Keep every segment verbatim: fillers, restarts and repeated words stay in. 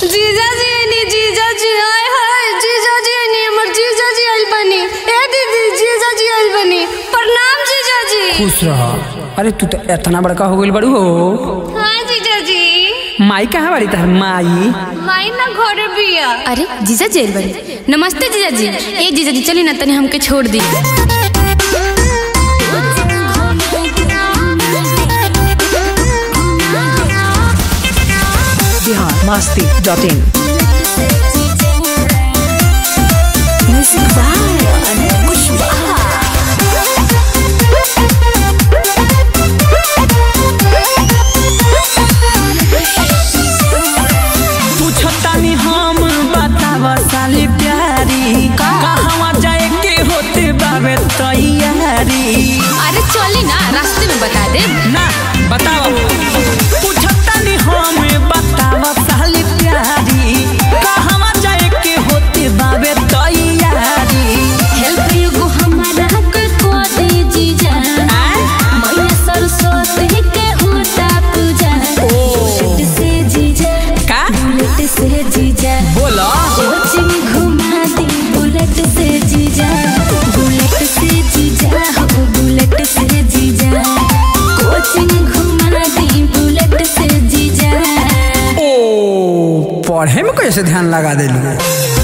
जीजा जी नी जीजा जी आए हाय जीजा जी नी हमर जीजा जी आइल बनी। ए दीदी जीजा जी आइल बनी। प्रणाम जीजा जी। खुश रह। अरे तू तो इतना बड़का हो गइल बड़ू हो। हां जीजा जी। माई कहाँ बाड़ी तार माई? माई ना घरे बिया। अरे जीजा जी आइल बनी। नमस्ते जीजा जी। ए जीजा जी चली ना तनी हमके छोड़ दी। बिहार मस्ती डॉट इन। पूछतानी हम बतावा साली प्यारी कहवा जाए के होते बाबे तैयारी। अरे चली ना रास्ते में बता दे ना बताओ। पूछतानी हम बतावा साली प्यारी कहवा जाए के होते बाबे तैयारी। हेल्प यू गो हमारा के को दे जीजा। मैया सरस्वती के होता पूजा। बुलेट से जीजा का बुलेट से जीजा बोला कोचिंग घुमा दी। बुलेट से जीजा बुलेट से जीजा हो बुलेट से जीजा कोचिंग घुमा दी। बुलेट से जीजा ओ पढ़े में कैसे ध्यान लगा देलू?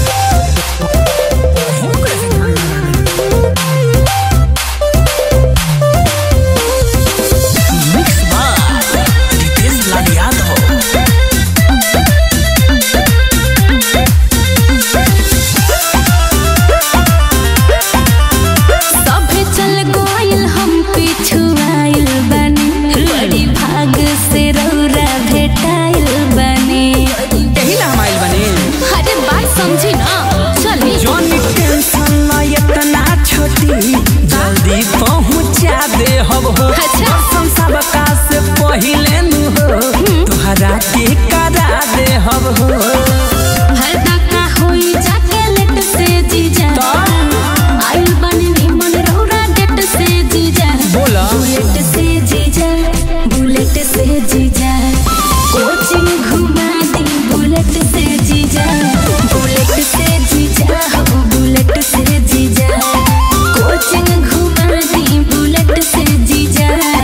सभे चल गोइल हम पिछुआइल बनी। बड़ी भाग से रौरा भेटाइल बनी। यही ना हम आइल बनी। अरे बात समझी ना चली। जोनी टेंशन ना इतना छोटी जल्दी पहुंचा दे हब हो। अच्छा। सब का से पहिले नु हो तुहरा के करा दे हब हो। हरदा का होई जाके लेट से जीजा। आइल बनी निमन रौरा डेट से जीजा। बोला बुलेट से जीजा बुलेट से जीजा कोचिंग घुमा दी। बुलेट से जीजा बुलेट से जीजा हो बुलेट से जीजा कोचिंग घुमा दी। बुलेट से जीजा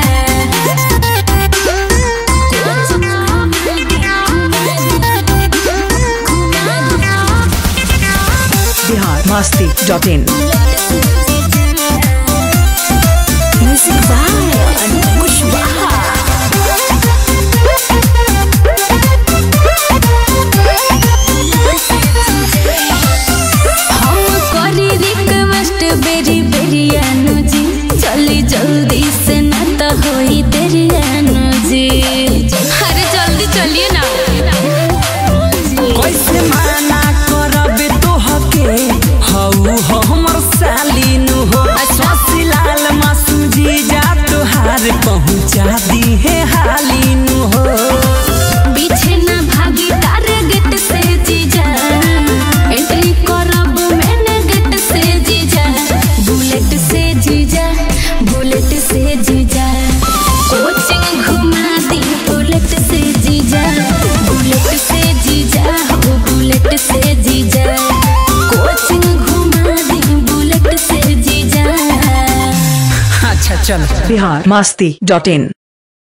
बिहार मस्ती डॉट इन। हम करी रिक्वेस्ट बेरी बेरी अनु जी। चली जल्दी से ना तो होई देरी अनु जी। अरे जल्दी चलिए ना। कैसे माना करबे तोहके हऊ हो हमर साली नु हो। ससलाल मासूम जी जा तोहार पहुंचा दी है हाली नु हो। पीछे ना भागी टारगेट से जीजा। एंट्री करब मैंने गेट से जीजा। बुलेट से जीजा बुलेट से जीजा कोचिंग घुमा दी। बुलेट से जीजा बुलेट से जीजा हो बुलेट से जीजा कोचिंग घुमा दी। बुलेट से जीजा अच्छा चल। बिहार मस्ती डॉट इन।